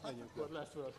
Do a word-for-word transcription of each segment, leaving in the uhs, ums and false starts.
Akkor lesz föl.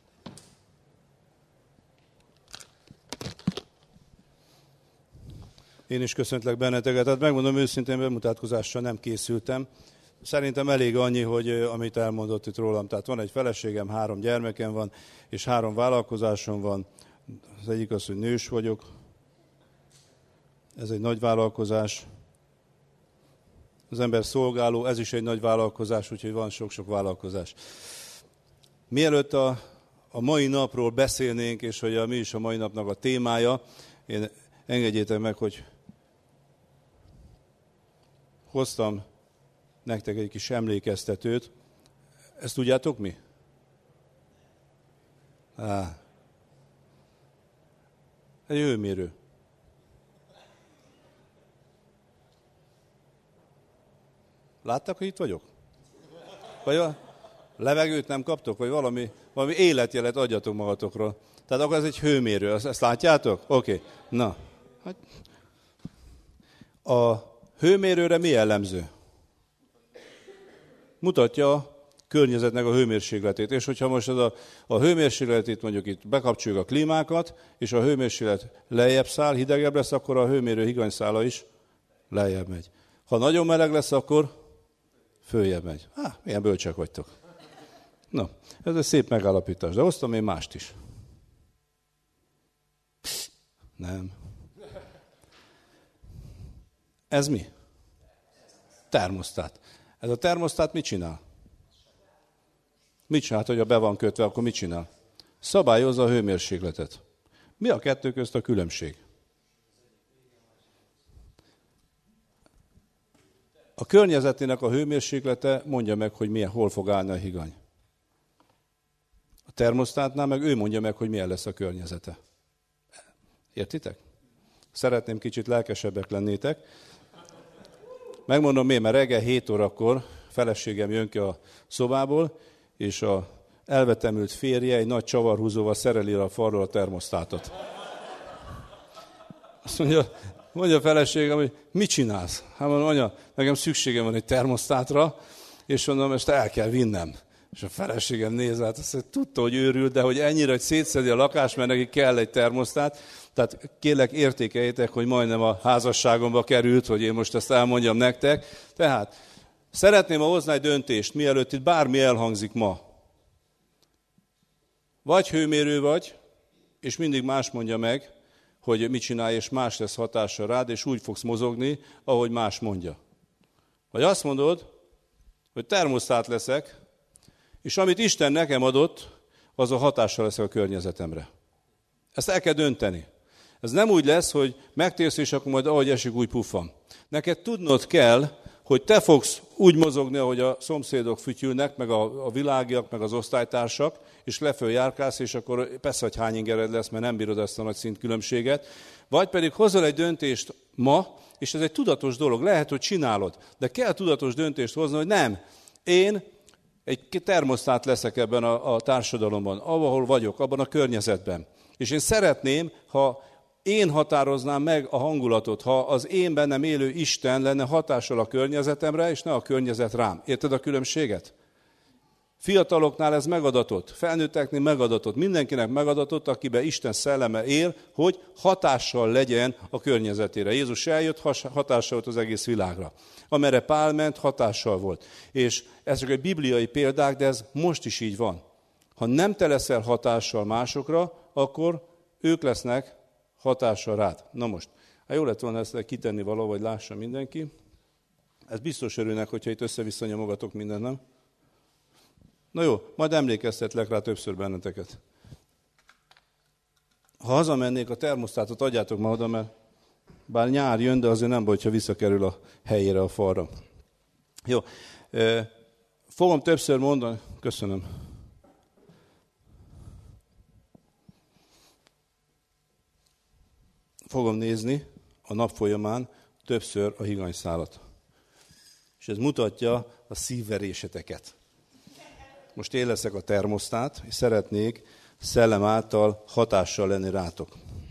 Én is köszöntlek benneteket. Hát megmondom őszintén, bemutatkozással nem készültem. Szerintem elég annyi, hogy amit elmondott itt rólam. Tehát van egy feleségem, három gyermekem van, és három vállalkozásom van. Az egyik az, hogy nős vagyok. Ez egy nagy vállalkozás. Az ember szolgáló, ez is egy nagy vállalkozás, úgyhogy van sok-sok vállalkozás. Mielőtt a, a mai napról beszélnénk, és hogy a, mi is a mai napnak a témája, én engedjétek meg, hogy hoztam nektek egy kis emlékeztetőt. Ezt tudjátok mi? Á, egy hőmérő. Láttak, hogy itt vagyok? Vagy a levegőt nem kaptok? Vagy valami, valami életjelet adjatok magatokról. Tehát akkor ez egy hőmérő. Ezt látjátok? Oké. Okay. Na. A hőmérőre mi jellemző? Mutatja a környezetnek a hőmérsékletét. És hogyha most az a, a hőmérsékletét mondjuk itt bekapcsoljuk a klímákat, és a hőmérséklet lejjebb száll, hidegebb lesz, akkor a hőmérő higanyszála is lejjebb megy. Ha nagyon meleg lesz, akkor följebb megy. Há, milyen bölcsek vagytok. Na, ez egy szép megállapítás, de hoztam én mást is. Nem. Ez mi? Termosztát. Ez a termosztát mit csinál? Mit csinál, hogyha be van kötve, akkor mit csinál? Szabályozza a hőmérsékletet. Mi a kettő közt a különbség? A környezetének a hőmérséklete mondja meg, hogy milyen, hol fog állni a higany. A termosztátnál meg ő mondja meg, hogy milyen lesz a környezete. Értitek? Szeretném kicsit lelkesebbek lennétek. Megmondom miért, mert reggel hét órakor feleségem jön ki a szobából, és a elvetemült férje egy nagy csavarhúzóval szereli a falról a termosztátot. Azt mondja, mondja a feleségem, hogy mit csinálsz? Hát mondom, anya, nekem szükségem van egy termosztátra, és mondom, ezt el kell vinnem. És a feleségem néz át, azt mondja, tudta, hogy őrült, de hogy ennyire, hogy szétszedi a lakást, mert neki kell egy termosztát. Tehát kérlek, értékeljétek, hogy majdnem a házasságomba került, hogy én most ezt elmondjam nektek. Tehát szeretném hozni egy döntést, mielőtt itt bármi elhangzik ma. Vagy hőmérő vagy, és mindig más mondja meg, hogy mit csinálj, és más lesz hatással rád, és úgy fogsz mozogni, ahogy más mondja. Vagy azt mondod, hogy termosztát leszek, és amit Isten nekem adott, az a hatással lesz a környezetemre. Ezt el kell dönteni. Ez nem úgy lesz, hogy megtérsz, és akkor majd ahogy esik, úgy puffan. Neked tudnod kell, hogy te fogsz úgy mozogni, ahogy a szomszédok fütyülnek, meg a, a világiak, meg az osztálytársak, és leföl járkálsz, és akkor persze, hogy hány ingered lesz, mert nem bírod ezt a nagy szintkülönbséget. Vagy pedig hozol egy döntést ma, és ez egy tudatos dolog, lehet, hogy csinálod, de kell tudatos döntést hozni, hogy nem. Én egy termosztát leszek ebben a, a társadalomban, ahol vagyok, abban a környezetben. És én szeretném, ha én határoznám meg a hangulatot, ha az én bennem élő Isten lenne hatással a környezetemre, és ne a környezet rám. Érted a különbséget? Fiataloknál ez megadatott, felnőtteknél megadatott, mindenkinek megadatott, akiben Isten szelleme él, hogy hatással legyen a környezetére. Jézus eljött, hatással volt az egész világra. Amerre Pál ment, hatással volt. És ez csak egy bibliai példák, de ez most is így van. Ha nem te leszel hatással másokra, akkor ők lesznek hatással rád. Na most, hát jó lett volna ezt kitenni valahol, hogy lássa mindenki. Ez biztos örülnek, hogyha itt össze-vissza nyomogatok mindent, nem? Na jó, majd emlékeztetlek rá többször benneteket. Ha hazamennék, a termosztátot adjátok ma oda, mert bár nyár jön, de azért nem baj, ha visszakerül a helyére a falra. Jó, fogom többször mondani, köszönöm. Fogom nézni a nap folyamán többször a higanyszálat. És ez mutatja a szívveréseteket. Most én leszek a termosztát, és szeretnék szellem által hatással lenni rátok.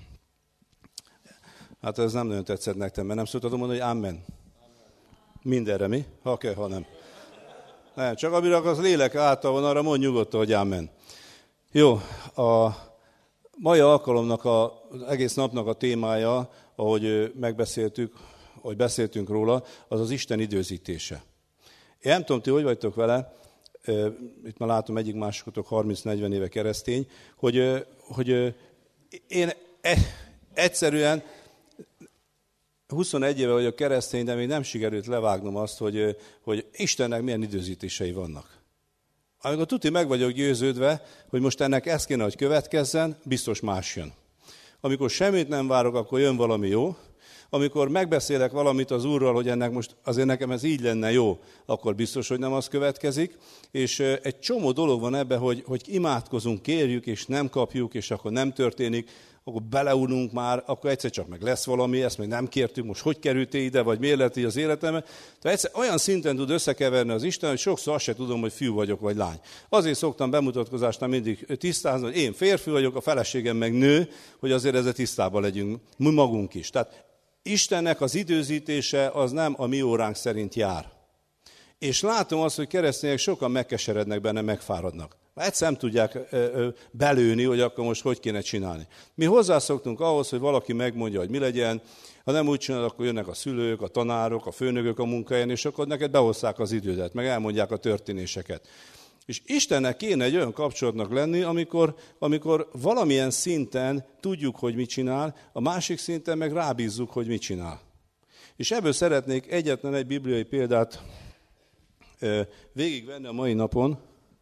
Hát ez nem nagyon tetszett nektek, mert nem szoktatom mondani, hogy amen. Mindenre mi? Ha kell, ha nem. Nem, csak amire az lélek által van, arra mondj nyugodtan, hogy ámen. Jó, a mai alkalomnak, a, az egész napnak a témája, ahogy megbeszéltük, ahogy beszéltünk róla, az az Isten időzítése. Én nem tudom, ti hogy vagytok vele, itt már látom egyik másokotok harminc-negyven éve keresztény, hogy, hogy én egyszerűen huszonegy éve vagyok keresztény, de még nem sikerült levágnom azt, hogy, hogy Istennek milyen időzítései vannak. Amikor tuti meg vagyok győződve, hogy most ennek ez kéne, hogy következzen, biztos más jön. Amikor semmit nem várok, akkor jön valami jó. Amikor megbeszélek valamit az Úrral, hogy ennek most azért nekem ez így lenne jó, akkor biztos, hogy nem az következik. És egy csomó dolog van ebben, hogy, hogy imádkozunk, kérjük, és nem kapjuk, és akkor nem történik, akkor beleununk már, akkor egyszer csak meg lesz valami, ezt még nem kértük, most hogy kerültél ide, vagy miért lett így az életemben. Tehát egyszer olyan szinten tud összekeverni az Isten, hogy sokszor azt se tudom, hogy fiú vagyok, vagy lány. Azért szoktam bemutatkozásnál mindig tisztázni, hogy én férfi vagyok, a feleségem meg nő, hogy azért ezzel tisztában legyünk, mi magunk is. Tehát Istennek az időzítése az nem a mi óránk szerint jár. És látom azt, hogy keresztények sokan megkeserednek benne, megfáradnak. Már egyszer nem tudják belőni, hogy akkor most hogy kéne csinálni. Mi hozzászoktunk ahhoz, hogy valaki megmondja, hogy mi legyen, ha nem úgy csinál, akkor jönnek a szülők, a tanárok, a főnökök a munkahelyen, és akkor neked behozzák az idődet, meg elmondják a történéseket. És Istennek kéne egy olyan kapcsolatnak lenni, amikor, amikor valamilyen szinten tudjuk, hogy mit csinál, a másik szinten meg rábízzuk, hogy mit csinál. És ebből szeretnék egyetlen egy bibliai példát végigvenni a mai napon,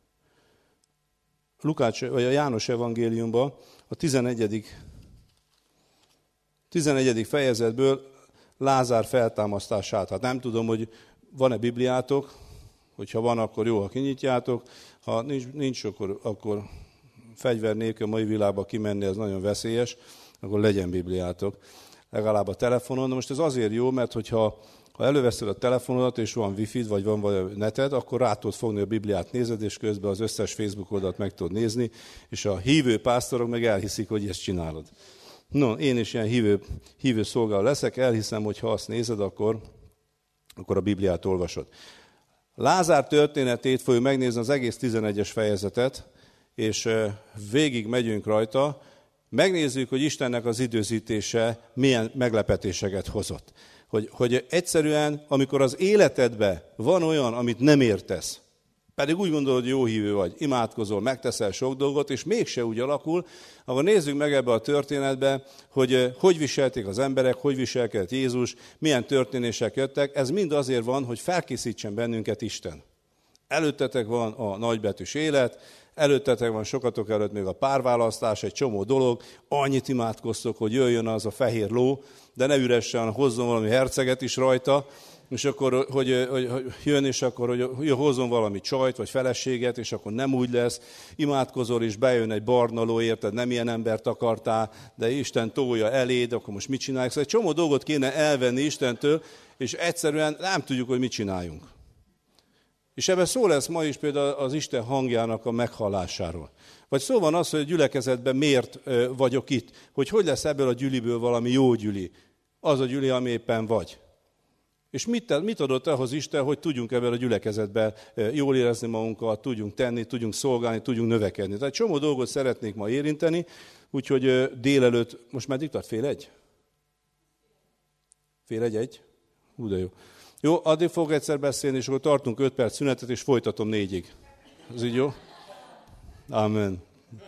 Lukács, vagy a János evangéliumban, a tizenegyedik tizenegyedik fejezetből Lázár feltámasztását. Hát nem tudom, hogy van-e Bibliátok, hogyha van, akkor jó, ha kinyitjátok, ha nincs, nincs akkor, akkor fegyver nélkül a mai világba kimenni, ez nagyon veszélyes, akkor legyen Bibliátok, legalább a telefonon. De most ez azért jó, mert hogyha ha előveszed a telefonodat, és van wifi-d, vagy van vagy neted, akkor rá tudod fogni a Bibliát, nézed, és közben az összes Facebook oldalt meg tudod nézni, és a hívő pásztorok meg elhiszik, hogy ezt csinálod. No, én is ilyen hívő, hívő szolgáló leszek, elhiszem, hogy ha azt nézed, akkor, akkor a Bibliát olvasod. Lázár történetét fogjuk megnézni az egész tizenegyes fejezetet, és végig megyünk rajta, megnézzük, hogy Istennek az időzítése milyen meglepetéseket hozott. Hogy, hogy egyszerűen, amikor az életedben van olyan, amit nem értesz, pedig úgy gondolod, hogy jó hívő vagy, imádkozol, megteszel sok dolgot, és mégse úgy alakul, akkor nézzük meg ebbe a történetbe, hogy hogy viselték az emberek, hogy viselkedett Jézus, milyen történések jöttek. Ez mind azért van, hogy felkészítsen bennünket Isten. Előttetek van a nagybetűs élet, előttetek van sokatok előtt még a párválasztás, egy csomó dolog, annyit imádkoztok, hogy jöjjön az a fehér ló, de ne üresen hozzon valami herceget is rajta, és akkor, hogy, hogy, hogy jön, és akkor, hogy, hogy hozzon valami csajt, vagy feleséget, és akkor nem úgy lesz. Imádkozol, és bejön egy barna ló, érted, nem ilyen embert akartál, de Isten tolja eléd, akkor most mit csináljuk? Szóval egy csomó dolgot kéne elvenni Istentől, és egyszerűen nem tudjuk, hogy mit csináljunk. És ebben szó lesz ma is például az Isten hangjának a meghallásáról. Vagy szó van az, hogy a gyülekezetben miért vagyok itt, hogy hogy lesz ebből a gyüliből valami jó gyüli, az a gyüli, ami éppen vagy. És mit, mit adott ahhoz Isten, hogy tudjunk ebben a gyülekezetben jól érezni magunkat, tudjunk tenni, tudjunk szolgálni, tudjunk növekedni. Tehát csomó dolgot szeretnék ma érinteni, úgyhogy délelőtt, most meddig tart? Fél egy? Fél egy, egy? Hú, de jó. Jó, addig fog egyszer beszélni, és akkor tartunk öt perc szünetet, és folytatom négyig. Ez így jó? Amen.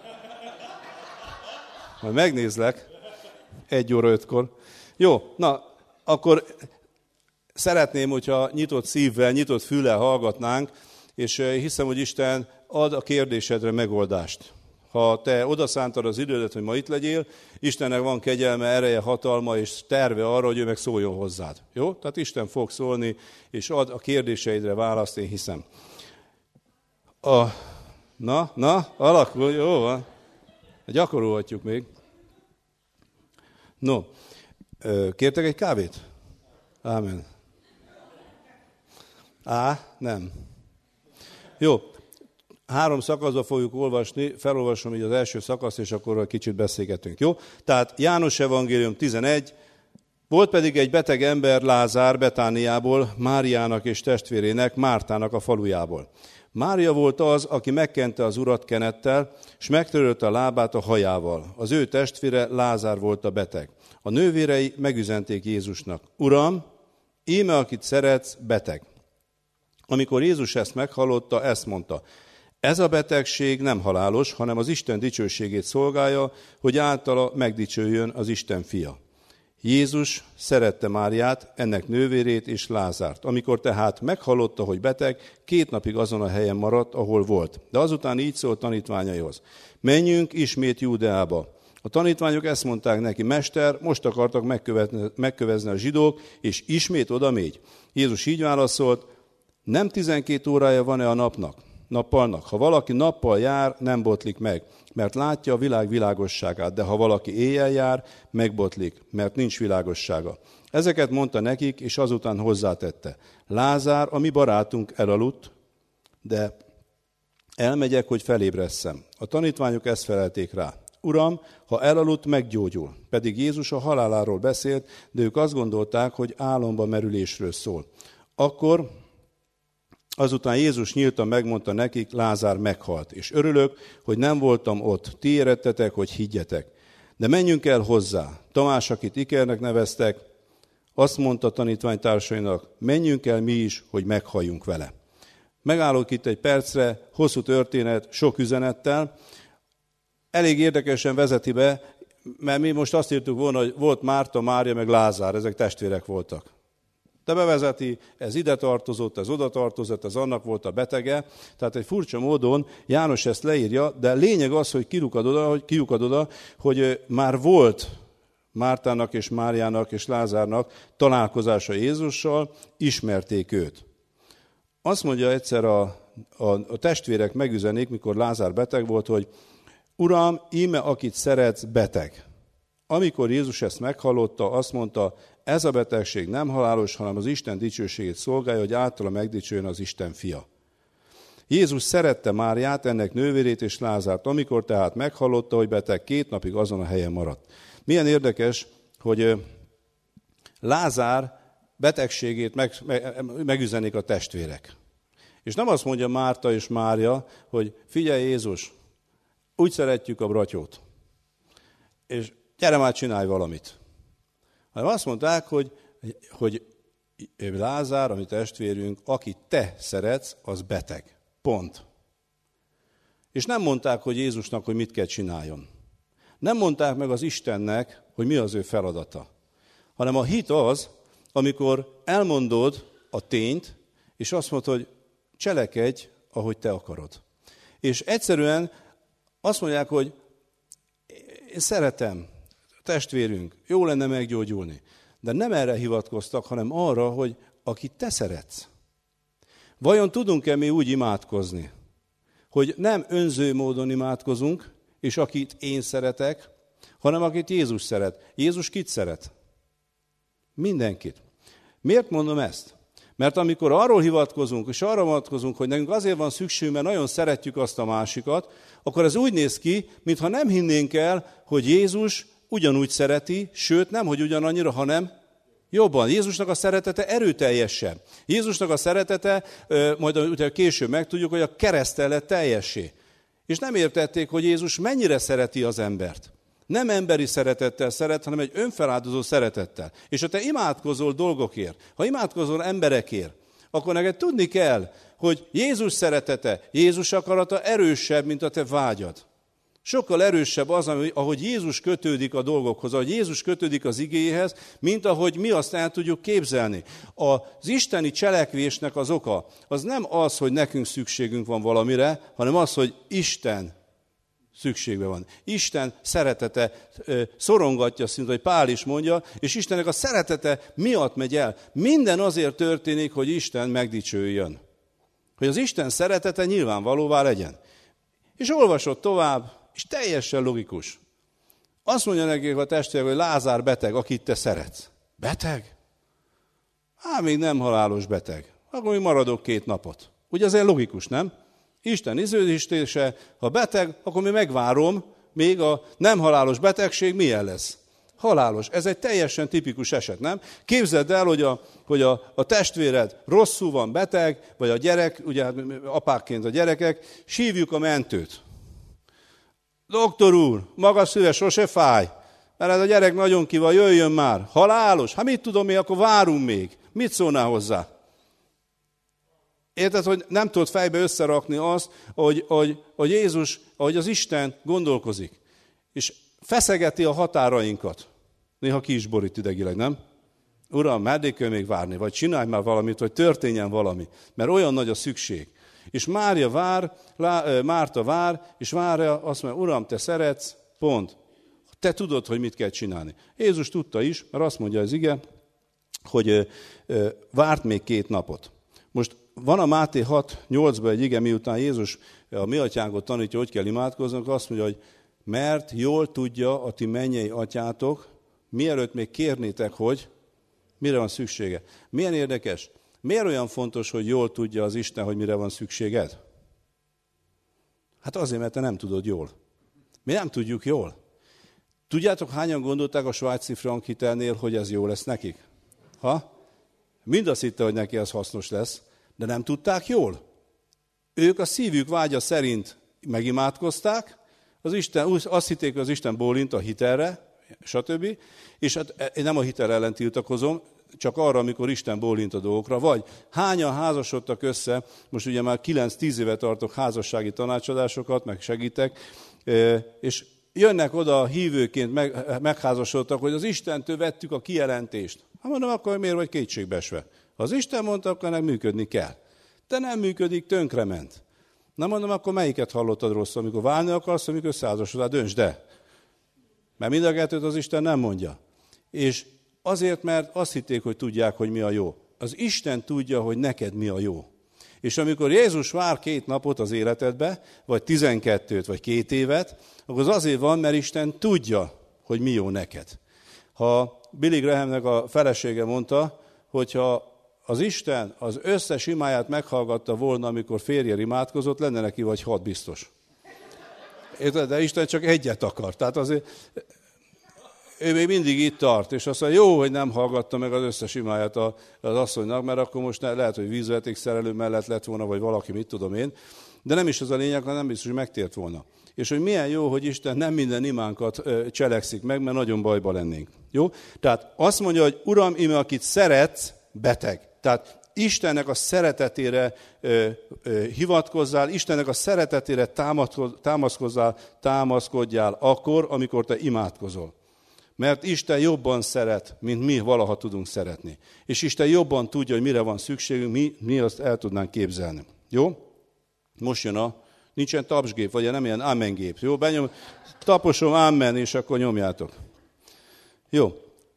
Majd megnézlek. Egy óra ötkor. Jó, na, akkor szeretném, hogyha nyitott szívvel, nyitott füllel hallgatnánk, és hiszem, hogy Isten ad a kérdésedre megoldást. Ha te odaszántad az idődet, hogy ma itt legyél, Istennek van kegyelme, ereje, hatalma és terve arra, hogy ő meg szóljon hozzád. Jó? Tehát Isten fog szólni, és ad a kérdéseidre választ, én hiszem. A... Na, na, alakul, jó van. Gyakorolhatjuk még. No, kértek egy kávét? Ámen. Á, nem. Jó. Három szakaszba fogjuk olvasni, felolvasom így az első szakaszt, és akkor kicsit beszélgetünk, jó? Tehát János evangélium tizenegy, Volt pedig egy beteg ember, Lázár, Betániából, Máriának és testvérének, Mártának a falujából. Mária volt az, aki megkente az urat kenettel, és megtörölte a lábát a hajával. Az ő testvére, Lázár volt a beteg. A nővérei megüzenték Jézusnak: Uram, íme akit szeretsz, beteg. Amikor Jézus ezt meghallotta, ezt mondta: Ez a betegség nem halálos, hanem az Isten dicsőségét szolgálja, hogy általa megdicsőjön az Isten fia. Jézus szerette Máriát, ennek nővérét és Lázárt. Amikor tehát meghallotta, hogy beteg, két napig azon a helyen maradt, ahol volt. De azután így szólt tanítványaihoz: Menjünk ismét Júdeába. A tanítványok ezt mondták neki: Mester, most akartak megkövezni a zsidók, és ismét oda mégy. Jézus így válaszolt: Nem tizenkét órája van-e a napnak, nappalnak? Ha valaki nappal jár, nem botlik meg, mert látja a világ világosságát, de ha valaki éjjel jár, megbotlik, mert nincs világossága. Ezeket mondta nekik, és azután hozzátette: Lázár, a mi barátunk elaludt, de elmegyek, hogy felébresszem. A tanítványok ezt felelték rá: Uram, ha elaludt, meggyógyul. Pedig Jézus a haláláról beszélt, de ők azt gondolták, hogy álomba merülésről szól. Akkor azután Jézus nyíltan megmondta nekik: Lázár meghalt, és örülök, hogy nem voltam ott. Ti érettetek, hogy higgyetek. De menjünk el hozzá. Tamás, akit Ikernek neveztek, azt mondta tanítványtársainak: Menjünk el mi is, hogy meghalljunk vele. Megállok itt egy percre, hosszú történet, sok üzenettel. Elég érdekesen vezeti be, mert mi most azt írtuk volna, hogy volt Márta, Mária, meg Lázár, ezek testvérek voltak. De bevezeti, ez ide tartozott, ez oda tartozott, ez annak volt a betege. Tehát egy furcsa módon János ezt leírja, de lényeg az, hogy kirukad oda, hogy, kiukad oda, hogy már volt Mártának és Máriának és Lázárnak találkozása Jézussal, ismerték őt. Azt mondja egyszer a, a, a testvérek megüzenik, mikor Lázár beteg volt, hogy Uram, íme akit szeretsz, beteg. Amikor Jézus ezt meghallotta, azt mondta: Ez a betegség nem halálos, hanem az Isten dicsőségét szolgálja, hogy általa megdicsőjön az Isten fia. Jézus szerette Máriát, ennek nővérét és Lázárt. Amikor tehát meghallotta, hogy beteg, két napig azon a helyen maradt. Milyen érdekes, hogy Lázár betegségét meg, meg, megüzenik a testvérek. És nem azt mondja Márta és Mária, hogy figyelj Jézus, úgy szeretjük a bratyót, és gyere már, csinálj valamit. Hanem azt mondták, hogy, hogy Lázár, a mi testvérünk, akit te szeretsz, az beteg. Pont. És nem mondták, hogy Jézusnak, hogy mit kell csináljon. Nem mondták meg az Istennek, hogy mi az ő feladata. Hanem a hit az, amikor elmondod a tényt, és azt mondod, hogy cselekedj, ahogy te akarod. És egyszerűen azt mondják, hogy én szeretem, testvérünk, jó lenne meggyógyulni. De nem erre hivatkoztak, hanem arra, hogy akit te szeretsz. Vajon tudunk-e mi úgy imádkozni, hogy nem önző módon imádkozunk, és akit én szeretek, hanem akit Jézus szeret. Jézus kit szeret? Mindenkit. Miért mondom ezt? Mert amikor arról hivatkozunk, és arra hivatkozunk, hogy nekünk azért van szükségünk, mert nagyon szeretjük azt a másikat, akkor ez úgy néz ki, mintha nem hinnénk el, hogy Jézus ugyanúgy szereti, sőt nem, hogy ugyanannyira, hanem jobban. Jézusnak a szeretete erőteljesebb. Jézusnak a szeretete, majd utána később megtudjuk, hogy a kereszttel lett teljessé. És nem értették, hogy Jézus mennyire szereti az embert. Nem emberi szeretettel szeret, hanem egy önfeláldozó szeretettel. És ha te imádkozol dolgokért, ha imádkozol emberekért, akkor neked tudni kell, hogy Jézus szeretete, Jézus akarata erősebb, mint a te vágyad. Sokkal erősebb az, ahogy Jézus kötődik a dolgokhoz, ahogy Jézus kötődik az igéhez, mint ahogy mi azt el tudjuk képzelni. Az isteni cselekvésnek az oka, az nem az, hogy nekünk szükségünk van valamire, hanem az, hogy Isten szükségben van. Isten szeretete szorongatja, szinte, hogy Pál is mondja, és Istennek a szeretete miatt megy el. Minden azért történik, hogy Isten megdicsőjön. Hogy az Isten szeretete nyilvánvalóvá legyen. És olvasod tovább, és teljesen logikus. Azt mondja nekik a testvérek, hogy Lázár beteg, akit te szeretsz. Beteg? Hát még nem halálos beteg. Akkor még maradok két napot. Ugye azért logikus, nem? Isten időzítése, ha beteg, akkor mi megvárom, még a nem halálos betegség milyen lesz. Halálos. Ez egy teljesen tipikus eset, nem? Képzeld el, hogy a, hogy a, a testvéred rosszul van, beteg, vagy a gyerek, ugye apákként a gyerekek, sívjuk a mentőt. Doktor úr, maga szíve sose fáj, mert ez a gyerek nagyon ki van, jöjjön már. Halálos? Hát mit tudom én, akkor várunk még. Mit szólnál hozzá? Érted, hogy nem tudod fejbe összerakni azt, hogy, hogy, hogy Jézus, hogy az Isten gondolkozik. És feszegeti a határainkat. Néha ki is borít idegileg, nem? Uram, meddig kell még várni? Vagy csinálj már valamit, hogy történjen valami. Mert olyan nagy a szükség. És Mária vár, Márta vár, és várja, azt mondja, Uram, te szeretsz, pont. Te tudod, hogy mit kell csinálni. Jézus tudta is, mert azt mondja az ige, hogy várt még két napot. Most van a Máté hat nyolcban egy ige, miután Jézus a mi atyánkot tanítja, hogy kell imádkoznunk, azt mondja, hogy mert jól tudja a ti mennyei atyátok, mielőtt még kérnétek, hogy mire van szüksége. Milyen érdekes? Miért olyan fontos, hogy jól tudja az Isten, hogy mire van szükséged? Hát azért, mert te nem tudod jól. Mi nem tudjuk jól. Tudjátok, hányan gondolták a svájci frank hitelnél, hogy ez jó lesz nekik? Ha? Mind azt hitte, hogy neki ez hasznos lesz, de nem tudták jól. Ők a szívük vágya szerint megimádkozták, az Isten, azt hitték, hogy az Isten bólint a hitelre, stb. És hát én nem a hitel ellen tiltakozom, csak arra, amikor Isten bólint a dolgokra. Vagy hányan házasodtak össze, most ugye már kilenc-tíz éve tartok házassági tanácsadásokat, meg segítek, és jönnek oda hívőként, meg, megházasodtak, hogy az Istentől vettük a kijelentést. Hát mondom, akkor miért vagy kétségbeesve? Ha az Isten mondta, akkor ennek működni kell. De nem működik, tönkrement. Na mondom, akkor melyiket hallottad rosszul, amikor válni akarsz, amikor összeházasodál, döntsd de. Mert mind a kettőt az Isten nem mondja. És azért, mert azt hitték, hogy tudják, hogy mi a jó. Az Isten tudja, hogy neked mi a jó. És amikor Jézus vár két napot az életedbe, vagy tizenkettőt, vagy két évet, akkor az azért van, mert Isten tudja, hogy mi jó neked. Ha Billy Grahamnek a felesége mondta, hogyha az Isten az összes imáját meghallgatta volna, amikor férje imádkozott, lenne neki vagy hat biztos. Érted? De Isten csak egyet akar. Tehát azért ő még mindig itt tart, és azt mondja, jó, hogy nem hallgatta meg az összes imáját az asszonynak, mert akkor most lehet, hogy vízvezetékszerelő mellett lett volna, vagy valaki, mit tudom én, de nem is az a lényeg, hanem nem biztos, hogy megtért volna. És hogy milyen jó, hogy Isten nem minden imánkat cselekszik meg, mert nagyon bajba lennénk. Jó? Tehát azt mondja, hogy Uram, ime, akit szeretsz, beteg. Tehát Istennek a szeretetére ö, ö, hivatkozzál, Istennek a szeretetére támaszkozzál, támaszkodjál akkor, amikor te imádkozol. Mert Isten jobban szeret, mint mi valaha tudunk szeretni. És Isten jobban tudja, hogy mire van szükségünk, mi, mi azt el tudnánk képzelni. Jó? Most jön a, nincsen tapsgép, vagy nem ilyen amengép. Jó? Benyom, taposom amen, és akkor nyomjátok. Jó.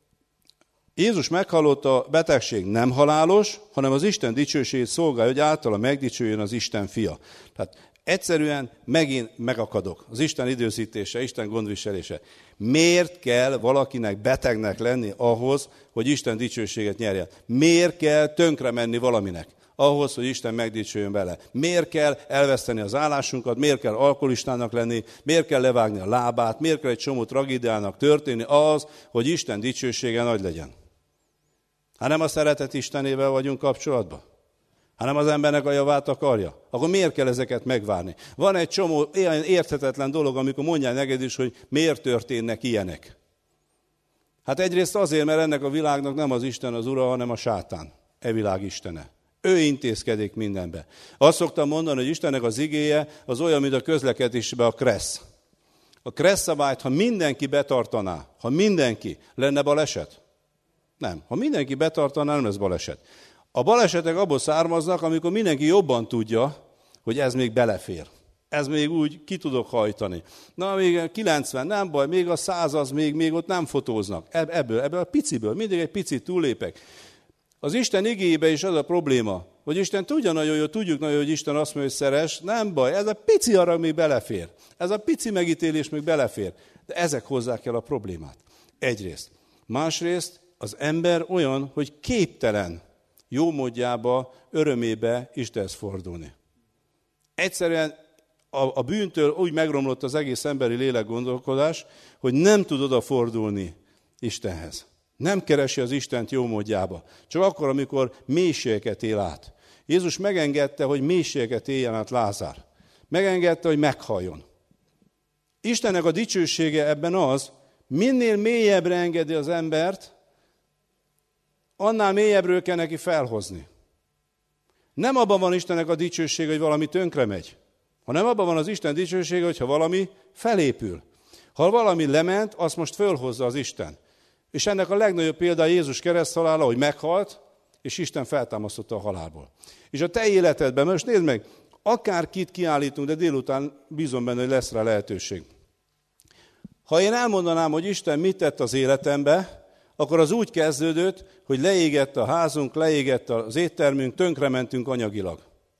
Jézus meghallotta, a betegség nem halálos, hanem az Isten dicsőségét szolgálja, hogy általa megdicsőjön az Isten fia. Tehát egyszerűen megint megakadok. Az Isten időzítése, Isten gondviselése. Miért kell valakinek betegnek lenni ahhoz, hogy Isten dicsőséget nyerjen? Miért kell tönkre menni valaminek? Ahhoz, hogy Isten megdicsőjön vele. Miért kell elveszteni az állásunkat, miért kell alkoholistának lenni, miért kell levágni a lábát, miért kell egy csomó tragédiának történni az, hogy Isten dicsősége nagy legyen. Hát nem a szeretet Istenével vagyunk kapcsolatban? hanem az embernek a javát akarja. Akkor miért kell ezeket megvárni? Van egy csomó ilyen érthetetlen dolog, amikor mondják neked is, hogy miért történnek ilyenek. Hát egyrészt azért, mert ennek a világnak nem az Isten az ura, hanem a sátán, e világ istene. Ő intézkedik mindenbe. Azt szoktam mondani, hogy Istennek az igéje az olyan, mint a közlekedésben a kressz. A kressz szabályt, ha mindenki betartaná, ha mindenki, lenne baleset? Nem. Ha mindenki betartaná, nem lesz baleset. A balesetek abból származnak, amikor mindenki jobban tudja, hogy ez még belefér. Ez még úgy ki tudok hajtani. Na, még kilencven, nem baj, még a száz az még, még ott nem fotóznak. Ebből, ebből a piciből, mindig egy picit túllépek. Az Isten igéjében is az a probléma, hogy Isten tudja nagyon jó, tudjuk nagyon jó, hogy Isten azt mondja, hogy szeres, nem baj, ez a pici arra még belefér. Ez a pici megítélés még belefér. De ezek hozzák el a problémát. Egyrészt. Másrészt az ember olyan, hogy képtelen jó módjába, örömébe Istenhez fordulni. Egyszerűen a, a bűntől úgy megromlott az egész emberi lélek gondolkodás, hogy nem tud odafordulni Istenhez. Nem keresi az Istent jó módjába. Csak akkor, amikor mélységeket él át. Jézus megengedte, hogy mélységeket éljen át Lázár. Megengedte, hogy meghaljon. Istennek a dicsősége ebben az, minél mélyebbre engedi az embert, annál mélyebbről kell neki felhozni. Nem abban van Istennek a dicsősége, hogy valami tönkre megy, hanem abban van az Isten dicsősége, hogyha valami felépül. Ha valami lement, azt most fölhozza az Isten. És ennek a legnagyobb példa Jézus kereszthalála, hogy meghalt, és Isten feltámasztotta a halálból. És a te életedben, most nézd meg, akárkit kiállítunk, de délután bízom benne, hogy lesz rá lehetőség. Ha én elmondanám, hogy Isten mit tett az életembe, akkor az úgy kezdődött, hogy leégett a házunk, leégett az éttermünk, tönkrementünk anyagilag.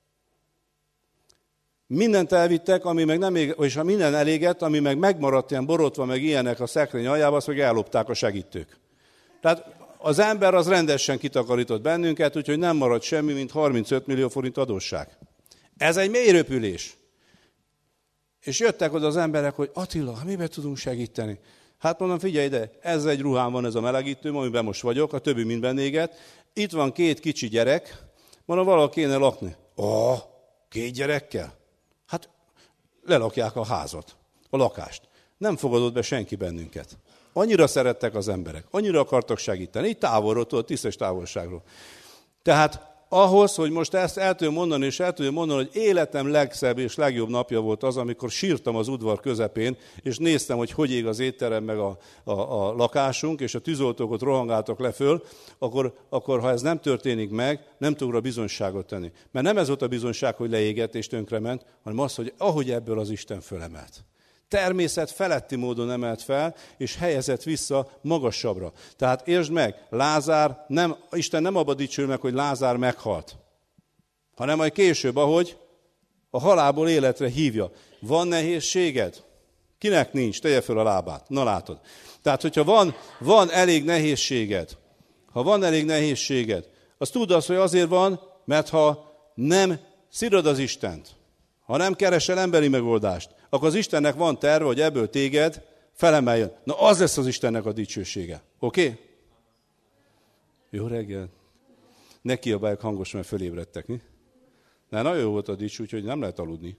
Mindent elvittek, ami meg nem ég, és ha minden elégett, ami meg megmaradt ilyen borotva, meg ilyenek a szekrény aljába, azt meg ellopták a segítők. Tehát az ember az rendesen kitakarított bennünket, úgyhogy nem maradt semmi, mint harmincöt millió forint adósság. Ez egy mély röpülés. És jöttek oda az emberek, hogy Attila, miben tudunk segíteni? Hát mondom, figyelj ide, ez egy ruhám van, ez a melegítőm, amiben most vagyok, a többi minden éget. Itt van két kicsi gyerek, mondom, valahol kéne lakni. Ó, két gyerekkel? Hát lelakják a házat, a lakást. Nem fogadott be senki bennünket. Annyira szerettek az emberek, annyira akartak segíteni, így távolról, tisztes távolságról. Tehát ahhoz, hogy most ezt el tudom mondani, és el tudom mondani, hogy életem legszebb és legjobb napja volt az, amikor sírtam az udvar közepén, és néztem, hogy hogy ég az étterem meg a, a, a lakásunk, és a tűzoltók ott rohangáltak le föl, akkor, akkor ha ez nem történik meg, nem tudok rá bizonyságot tenni. Mert nem ez volt a bizonyság, hogy leégett és tönkrement, hanem az, hogy ahogy ebből az Isten fölemelt. Természet feletti módon emelt fel, és helyezett vissza magasabbra. Tehát értsd meg, Lázár, nem, Isten nem abba dicsül meg, hogy Lázár meghalt, hanem majd később, ahogy a halálból életre hívja. Van nehézséged? Kinek nincs? Tegye föl a lábát. Na látod. Tehát, hogyha van, van elég nehézséged, ha van elég nehézséged, azt tudd azt, hogy azért van, mert ha nem szidod az Istent, ha nem keresel emberi megoldást, akkor az Istennek van terve, hogy ebből téged felemeljön. Na az lesz az Istennek a dicsősége. Oké? Okay? Jó reggel. Ne kiabálják hangos, mert fölébredtek, mi? De nagyon jó volt a dics, úgyhogy nem lehet aludni.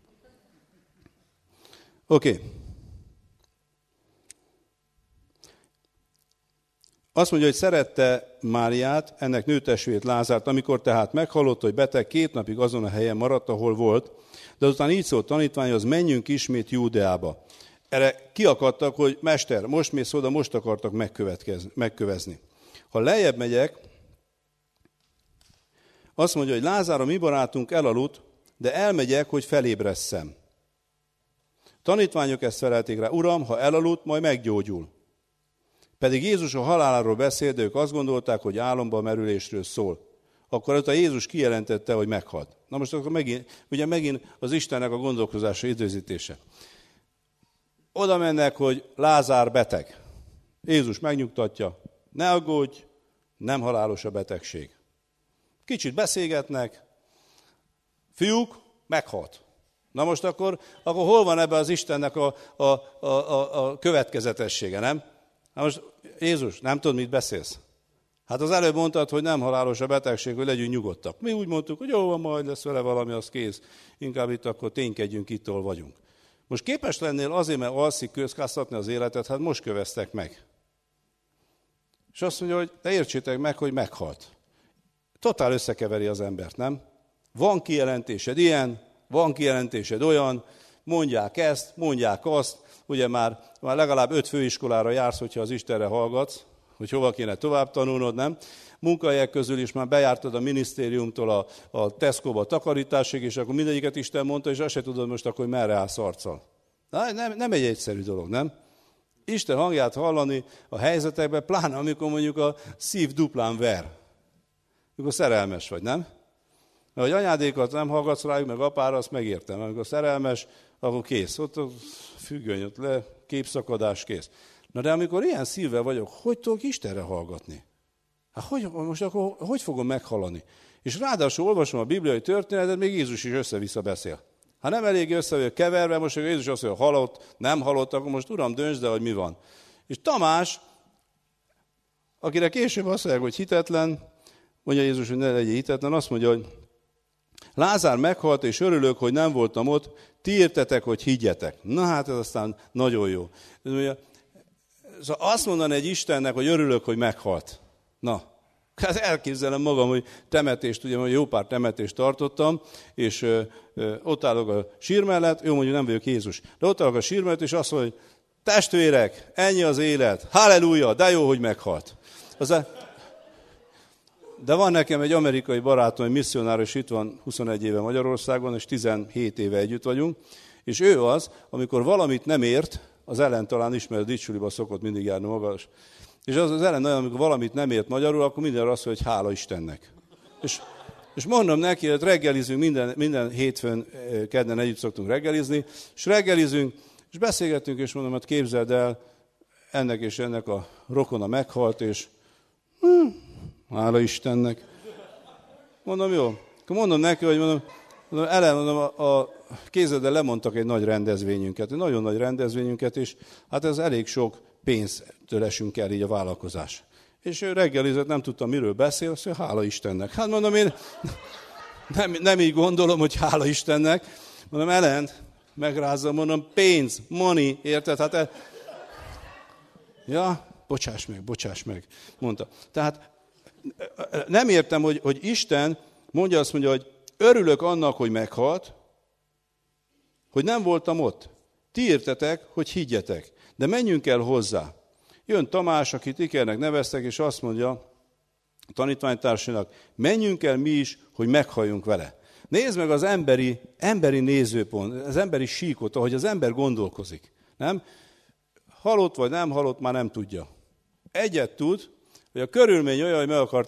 Oké. Okay. Azt mondja, hogy szerette Máriát, ennek nőtestvérét Lázárt, amikor tehát meghallotta, hogy beteg, két napig azon a helyen maradt, ahol volt, de azután így szólt tanítványhoz, menjünk ismét Júdeába. Erre kiakadtak, hogy mester, most mész oda, most akartak megkövezni. Ha lejjebb megyek, azt mondja, hogy Lázár, a mi barátunk elaludt, de elmegyek, hogy felébresszem. Tanítványok ezt felelték rá, Uram, ha elaludt, majd meggyógyul. Pedig Jézus a haláláról beszélt, de ők azt gondolták, hogy álomban merülésről szól. Akkor ott a Jézus kijelentette, hogy meghalt. Na most akkor megint, ugye megint az Istennek a gondolkozása, időzítése. Oda mennek, hogy Lázár beteg. Jézus megnyugtatja, ne aggódj, nem halálos a betegség. Kicsit beszélgetnek, fiúk, meghalt. Na most akkor, akkor hol van ebben az Istennek a, a, a, a, a következetessége, nem? Na most Jézus, nem tudod, mit beszélsz? Hát az előbb mondtad, hogy nem halálos a betegség, hogy legyünk nyugodtak. Mi úgy mondtuk, hogy jó van, majd lesz vele valami, az kész. Inkább itt akkor ténykedjünk, itt, ahol vagyunk. Most képes lennél azért, mert alszik közkáztatni az életet, hát most köveztek meg. És azt mondja, hogy de értsétek meg, hogy meghalt. Totál összekeveri az embert, nem? Van kijelentésed ilyen, van kijelentésed olyan, mondják ezt, mondják azt, ugye már, már legalább öt főiskolára jársz, hogyha az Istenre hallgatsz, hogy hova kéne tovább tanulnod, nem? Munkahelyek közül is már bejártad a minisztériumtól a, a Tesco-ba a takarításig, és akkor mindegyiket Isten mondta, és azt se tudod most akkor, hogy merre állsz arccal. Na, nem, nem egy egyszerű dolog, nem? Isten hangját hallani a helyzetekben, pláne amikor mondjuk a szív duplán ver. Amikor szerelmes vagy, nem? Mert hogy anyádékat nem hallgatsz rájuk, meg apára, azt megértem. Amikor szerelmes, akkor kész. Ott a függöny, ott le, képszakadás, kész. Na de amikor ilyen szívvel vagyok, hogy tudok Istenre hallgatni? Hát hogy, most akkor hogy fogom meghalani? És ráadásul olvasom a bibliai történetet, még Jézus is össze-vissza beszél. Ha nem elég össze keverve, most Jézus azt mondja, halott, nem halott, akkor most Uram, döntsd el, hogy mi van. És Tamás akire később azt mondják, hogy hitetlen, mondja Jézus, hogy ne legyél hitetlen, azt mondja, hogy Lázár meghalt, és örülök, hogy nem voltam ott, ti értetek, hogy higgyetek. Na hát ez aztán nagyon jó. Szóval azt mondani egy Istennek, hogy örülök, hogy meghalt. Na, hát elképzelem magam, hogy temetést, ugye jó pár temetést tartottam, és ö, ö, ott állok a sír mellett, jó, mondjuk nem vagyok Jézus, de ott állok a sír mellett, és azt mondja, hogy testvérek, ennyi az élet, halleluja, de jó, hogy meghalt. Aztán, de van nekem egy amerikai barátom, egy misszionáris, itt van huszonegy éve Magyarországon, és tizenhét éve együtt vagyunk, és ő az, amikor valamit nem ért, az Ellen talán ismer, Dicsuliba szokott mindig járni magas, és az az Ellen olyan, amikor valamit nem ért magyarul, akkor mindenre azt mondja, hogy hála Istennek. És, és mondom neki, hogy reggelizünk, minden, minden hétfőn, kedden együtt szoktunk reggelizni, és reggelizünk, és beszélgettünk, és mondom, hát képzeld el, ennek és ennek a rokona meghalt, és hm, hála Istennek. Mondom, jó. Akkor mondom neki, hogy mondom, mondom Ellen, mondom, a, a kézeddel lemondtak egy nagy rendezvényünket, egy nagyon nagy rendezvényünket, és hát ez elég sok pénztől esünk el így a vállalkozás. És ő reggelizett, nem tudtam, miről beszél, azt mondja, hála Istennek. Hát mondom, én nem, nem így gondolom, hogy hála Istennek. Mondom, Ellen, megrázza, mondom, pénz, money, érted? Hát el... Ja, bocsáss meg, bocsáss meg, mondta. Tehát nem értem, hogy, hogy Isten mondja azt mondja, hogy örülök annak, hogy meghalt, hogy nem voltam ott. Ti értetek, hogy higgyetek. De menjünk el hozzá. Jön Tamás, akit Ikernek neveztek, és azt mondja a tanítványtársának, menjünk el mi is, hogy meghalljunk vele. Nézd meg az emberi, emberi nézőpont, az emberi síkot, ahogy az ember gondolkozik. Nem? Halott vagy nem halott, már nem tudja. Egyet tud, hogy a körülmény olyan, hogy meg akar